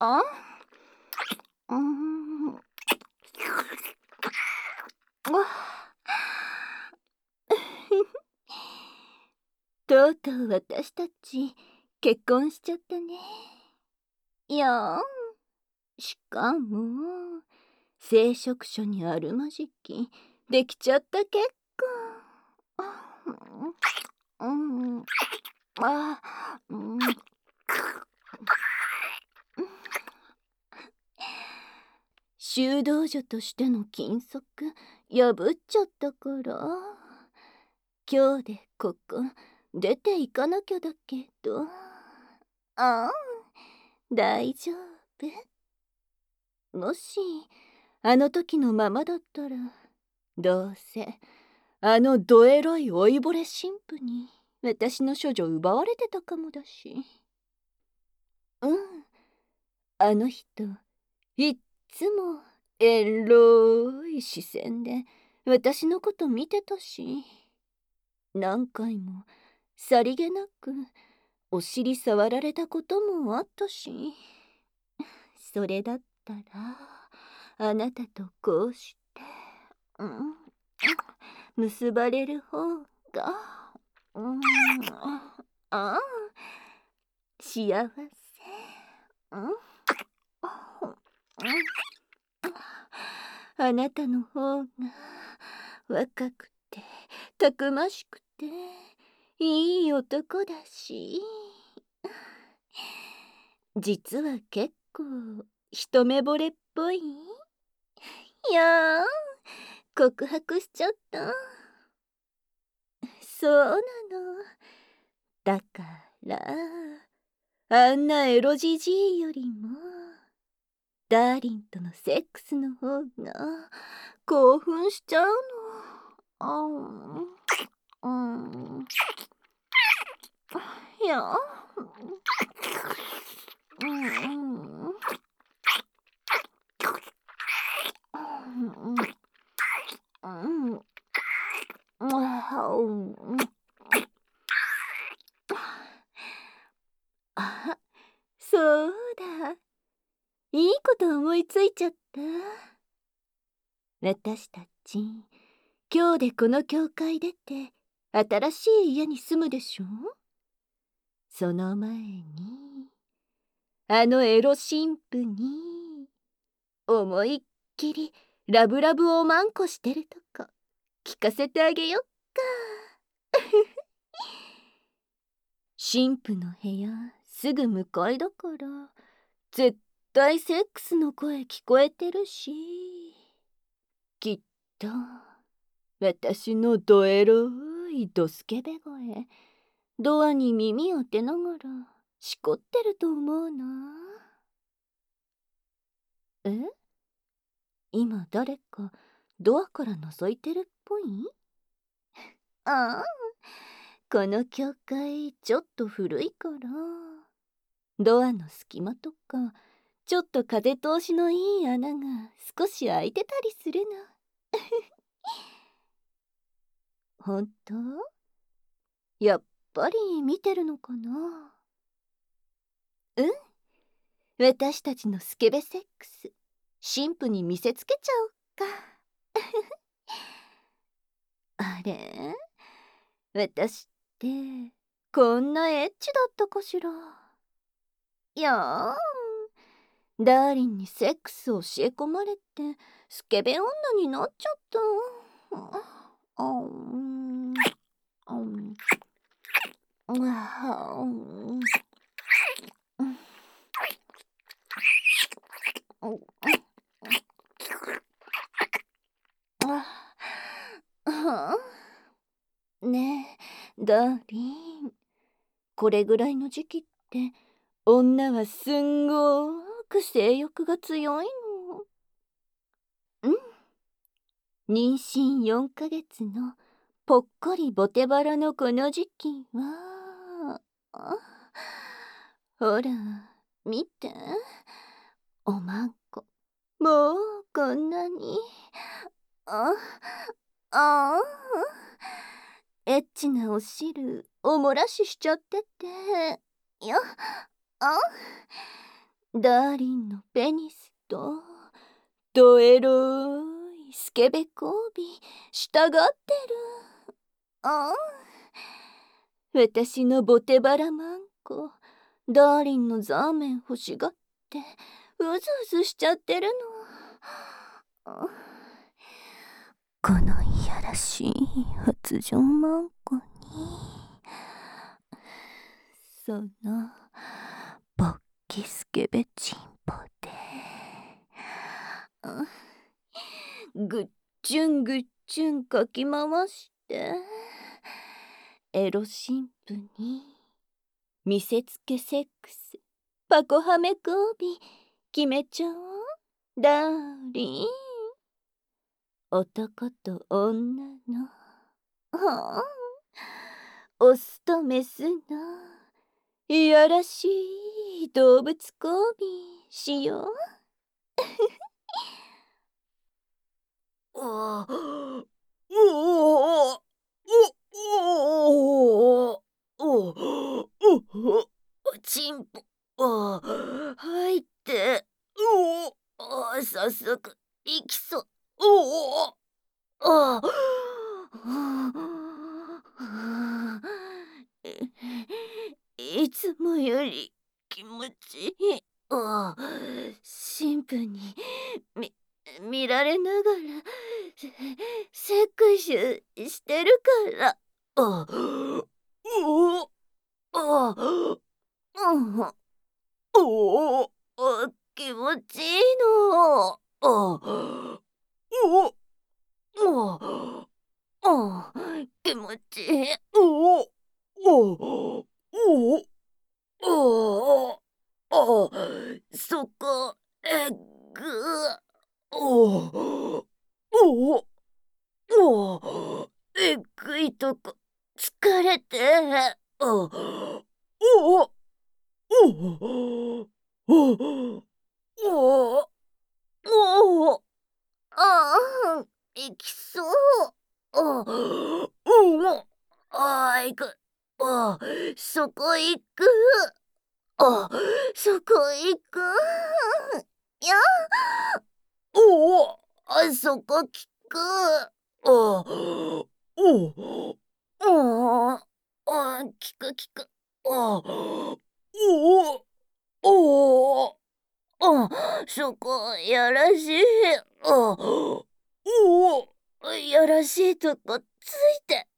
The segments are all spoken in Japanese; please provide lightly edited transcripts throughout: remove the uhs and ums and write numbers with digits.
あ、うーん。とうとう私たち結婚しちゃったね。いやしかも聖職書にあるまじきできちゃった結婚。うん、あ、うん、修道女としての禁則破っちゃったから今日でここ出ていかなきゃだけど、ああ、大丈夫。もしあの時のままだったらどうせあのドエロい老いぼれ神父に私の処女奪われてたかもだし。うん、あの人いっつもエロい視線で私のこと見てたし、何回もさりげなくお尻触られたこともあったし、それだったらあなたとこうして、うん、結ばれる方が、うん、あ幸せ、うん、あなたの方が若くてたくましくていい男だし、実は結構一目惚れっぽい。いや告白しちゃった。そうなの。だからあんなエロじじいよりもダーリンとのセックスの方が興奮しちゃうの。うん。いや。うん。うん。あ、そうだ。いいこと思いついちゃった。私たち今日でこの教会出て新しい家に住むでしょ。その前にあのエロ神父に思いっきりラブラブおまんこしてるとこ聞かせてあげよっか。神父の部屋すぐ向かいだから絶対セックスの声聞こえてるし、きっと私のドエロいドスケベ声ドアに耳当てながらしこってると思うな。え、今誰かドアから覗いてるっぽい。ああ、この教会ちょっと古いからドアの隙間とかちょっと風通しのいい穴が少し開いてたりするの。本当？やっぱり見てるのかな。うん、私たちのスケベセックス神父に見せつけちゃおっか。あれ、私ってこんなエッチだったかしら。いやダーリンにセックス教え込まれてスケベ女になっちゃった。あん、あん、あん、ねえダーリン、これぐらいの時期って女はすんごく性欲が強いの。うん、妊娠4ヶ月のぽっこりボテバラのこの時期は、ほら見て、おまんこもうこんなに、ああエッチなお汁おもらししちゃってて、よあダーリンのペニスとドエロいスケベ交尾したがってる。ああ、私のボテバラマンコダーリンのザーメン欲しがってうずうずしちゃってるの。あ、このいやらしい発情マンコにそのボッキスケベチンポでぐっちゅんぐっちゅんかき回してエロ神父に見せつけセックスパコハメ交尾決めちゃおうダーリン。男と女のはあオスとメスのいやらしい動物交尾しよう。おおおおおおチンポ入って早速行きそう。おおあいつもより気持ちいい。神父にみ見られながらセックシュしてるから。おおお気持ちいいの。気持ちいい。そこエッグ。えぐいとこ疲れて。行きそう。行く。そこ行く。そこ行く。やそこ聞く。聞く聞く。そこやらしい。やらしいとこついて。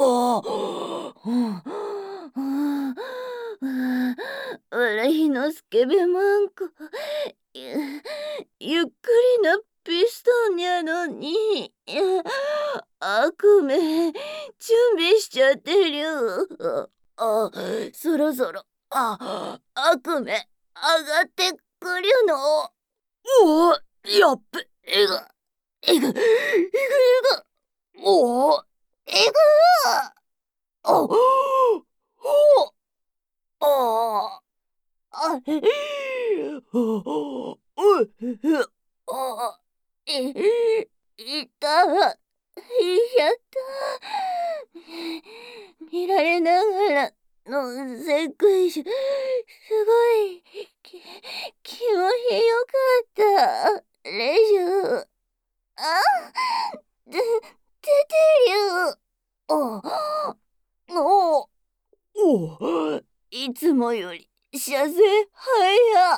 俺ひのスケベマンコゆっくりなピストンやのに悪夢準備しちゃってるよ。そろそろ悪夢上がってくるの。やっべえぐおおえぐおおあああいたやった見られながらのセクシュすごい気持ちよかったレジュ出てる。いつもより射精早。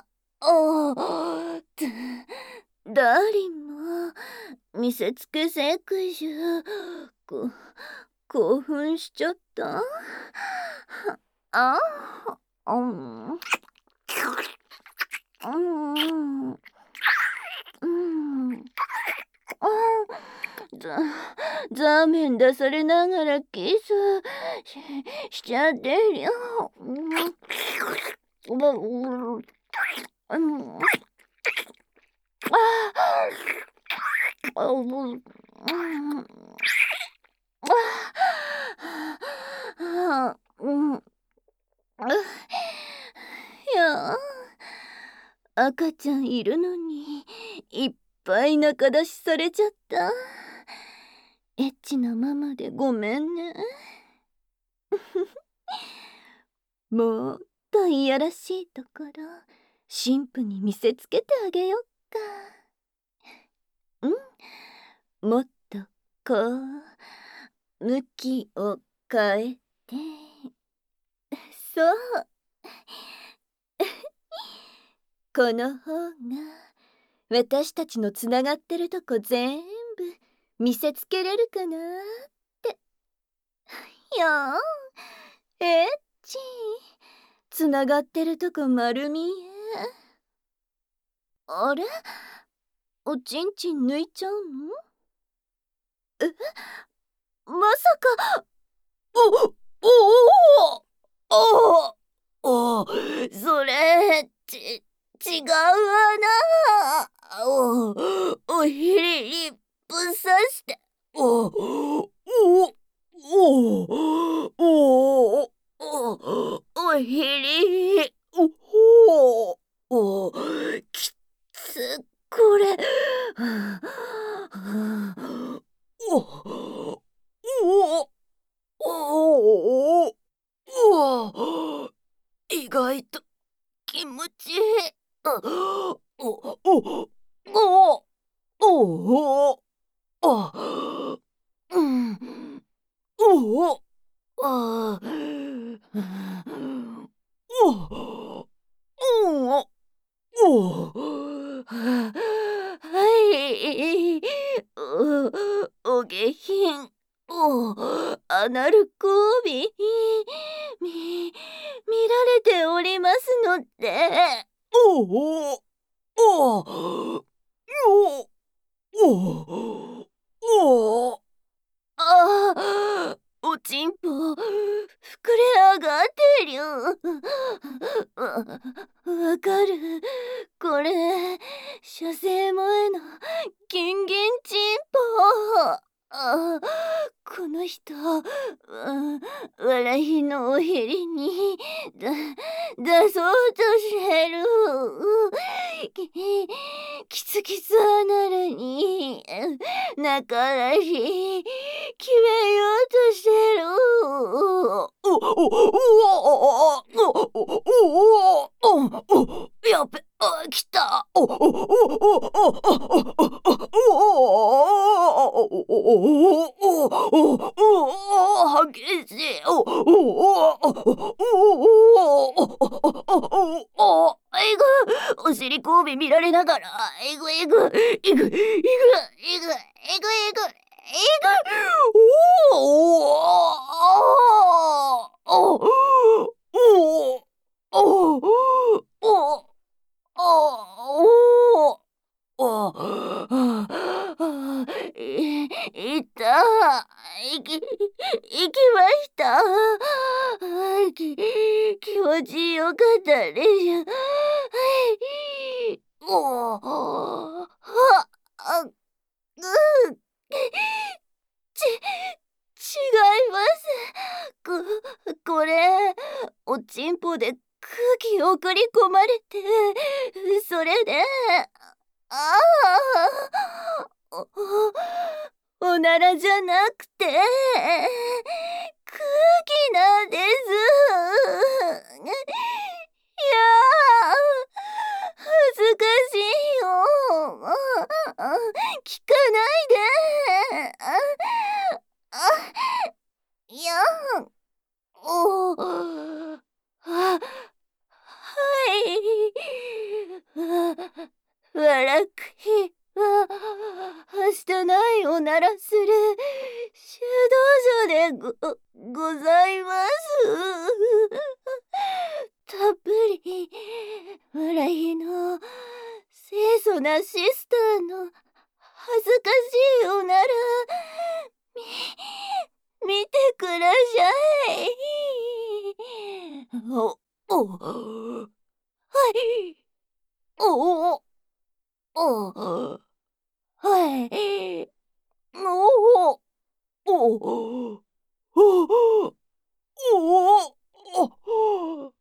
ダーリンも見せつけセクシュ興奮しちゃった。あうんうんザーメン出されながらキスしちゃってるよ。いや赤ちゃんいるのにいっぱい仲出しされちゃった。エッチなママでごめんね。もっといやらしいところ神父に見せつけてあげよっか。もっとこう向きを変えて、そう。この方が私たちのつながってるとこ全部見せつけれるかなって。よーエッチ、つながってるとこ丸見え。あれ、おちんちん抜いちゃうの？まさか。おおおおお、それ違うわな。おひりにぶっ刺して。おおおおおひり。おきつ、これ。おおおお、意外と気持ちいい。おおおおおお、うん、おお、あ、おお、おお、はい、お下品、アナル交尾、見られておりますので。おお、おお、おお、おお、ああ、おちんぽ膨れ上がってる。わかる。これ射精前のギンギンちんぽ。この人、笑いのおへりに出そうとしてる。キツキツアナルに中らし決めようとしてる。やっべ、来た。激しい。お尻交尾見られながら、えぐえぐ、えぐ、えぐ、えぐ、えぐ、えぐ、えぐ、おおおおおおお、いた。行きました。気持ちよかったでしょ。はい。あ、う違います。これ、おちんぽで空気送り込まれて、それで、ああ、おならじゃなくて、空気なんです。いやー、恥ずかしいよ。聞かないで。いや、はい。笑く日は、はしたないおならする修道場でございます。たっぷり笑いの清楚なシスターの恥ずかしいおなら見てください。はい。おおおはい。おおおおおおおお